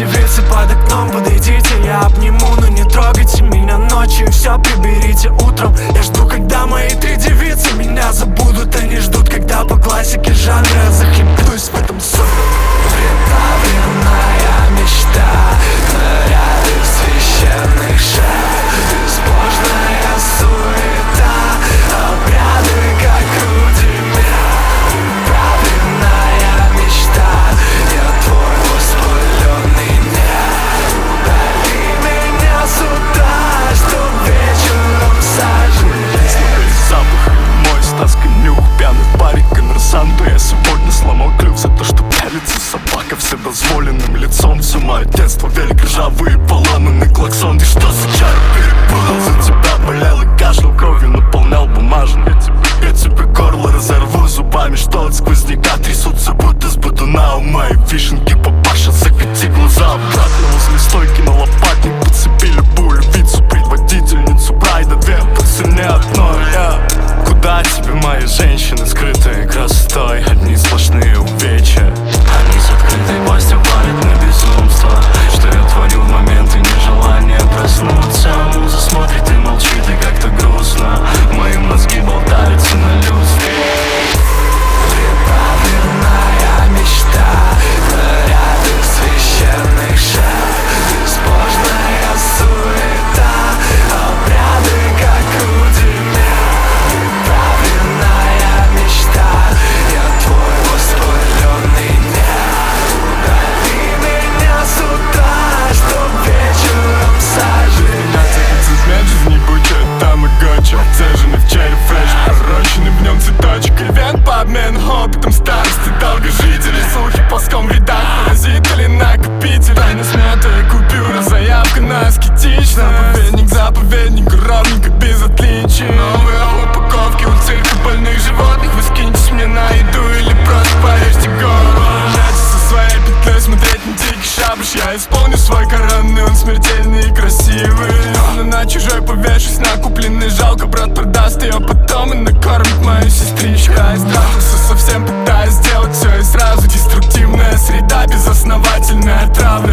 девицы под окном, подойдите, я обниму, но не трогайте меня ночью, все приберите утром. Я жду, когда мои 3 девицы меня забудут. Они ждут, когда по классике жанра захлебнусь в этом соке. Приправленная мечта, наряды священных шаг, безбожная суета, обряды, как у тебя. Приправленная мечта, я твой воспаленный нерв. Удали меня сюда, чтоб вечером сожалеть. Запах мой, стаска нюх, пьяный парик, коммерсанту. Я сегодня сломал клюв за то, что пялится собака вседозволенным лицом. Все мое детство, велик ржавый, поломанный клаксон. Ты что за чар перепутал? За тебя болел и кашлял, кровью наполнял бумажник. Я тебе горло разорву зубами, что от сквозняка трясутся, будто с бодуна. У моей вишенки папаша, закати глаза обратно. Возле стойки на лопатник подцепи любую львицу, предводительницу прайда, 2 по цене одной. Куда тебе мои женщины, скрытые красотой, одни сплошные увечья. Они с открытой пастью палят на безумство, что я творю в моменты нежелания проснуться. Муза смотрит и молчит, и как-то грустно. Мои мозги болтаются на люстре. Приправленная мечта, наряды священных шаг, безбожная суета, обряды, как у тебя. Приправленная мечта, я твой воспаленный нерв. Удали меня сюда, чтоб вечером сожалеть. Измять жизни будет там и гоча, отцеженный в череп фреш, пророченный в нем цветочек. Ивент по обмену опытом старости долгожителей. Слухи ползком в рядах, паразиты или накопители. Тайна смятая купюра, заявка на аскетичность. Заповедник, ровненько без отличий. Новые упаковки у цирка больных животных. Вы скиньтесь мне на еду или просто порежьте голову. Жать со своей петлей, смотреть на дикий шабаш. Я исполню свой коронный, он смертельный и красивый. Но на чужой повешусь, на купленный жалко. Брат продаст ее потом и накормит мою сестричку. Я истратился совсем, пытаясь сделать все и сразу. Деструктивная среда, безосновательная травля.